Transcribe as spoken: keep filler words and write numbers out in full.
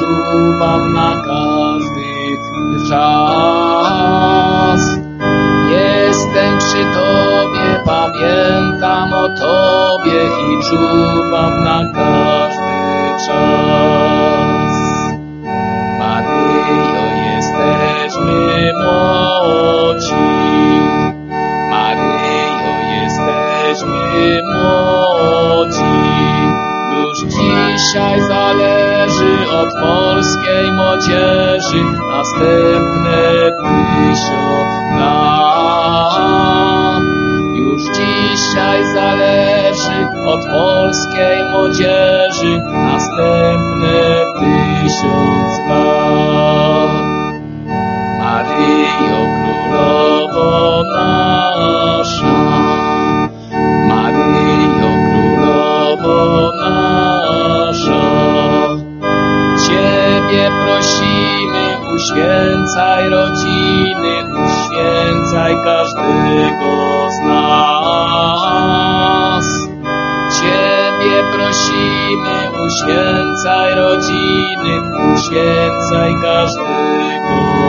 czuwam na każdy czas. Jestem przy Tobie, pamiętam o Tobie i czuwam na każdy czas. Maryjo, jesteśmy młodzi. Maryjo, jesteśmy młodzi. Już dzisiaj zależy od polskiej młodzieży następne tysiąc lat. Już dzisiaj zależy od polskiej młodzieży następne tysiąc lat. Maryjo, Królowo nasza, Maryjo, Królowo nasza, Ciebie prosimy, uświęcaj rodziny, uświęcaj każdego z nas. Ciebie prosimy, uświęcaj rodziny, uświęcaj każdego